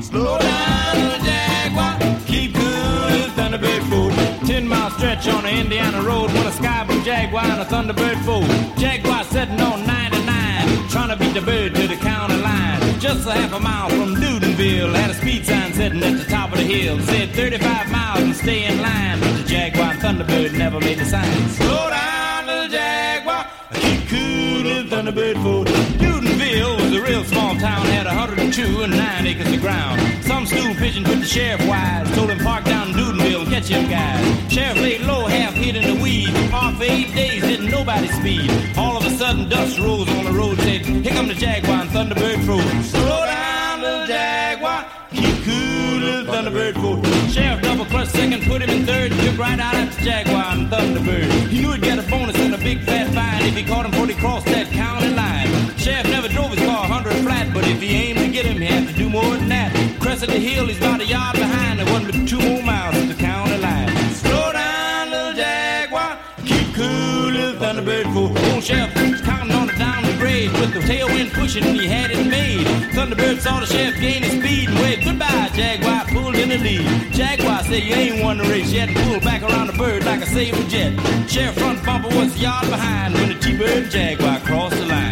Slow down, little Jaguar, keep cool, little Thunderbird fool. 10-mile stretch on the Indiana road when a sky blue Jaguar and a Thunderbird fool. Jaguar sitting on 99, trying to beat the bird to the county line. Just a half a mile from Newtonville, had a speed sign sitting at the top of the hill. Said 35 miles and stay in line, but the Jaguar and Thunderbird never made the sign. Slow down, little Jaguar, keep cool, little Thunderbird fool. Newtonville was a real small town, had 102 and 9 acres of ground. Some stool pigeon put the sheriff wise, told him park down in Newtonville and catch him guys. Sheriff laid low, half hid in the weeds. Off for 8 days, didn't nobody speed. All of a sudden, dust rose on the road, said, here come the Jaguar and Thunderbird fool. Slow down, little Jaguar, keep cool, little Thunderbird fool. Sheriff double clutched second, put him in third, took right out at the Jaguar and Thunderbird. He knew he'd get a bonus and a big fat fine if he caught him before he crossed that county line. Sheriff never drove his car 100 flat, but if he aimed to get him, he had to do more than that. Crested the hill, he's about a yard behind. There wasn't but 2 more miles to the county line. Slow down, little Jaguar, keep cool, little Thunderbird fool. Old Sheriff counting on it down the grade with the tailwind pushing, and he had it made. Thunderbird saw the Sheriff gain his speed and waved goodbye. Jaguar pulled in the lead. Jaguar said, you ain't won the race yet, and pulled back around the bird like a saber jet. Sheriff front bumper was a yard behind when the T-Bird and Jaguar crossed the line.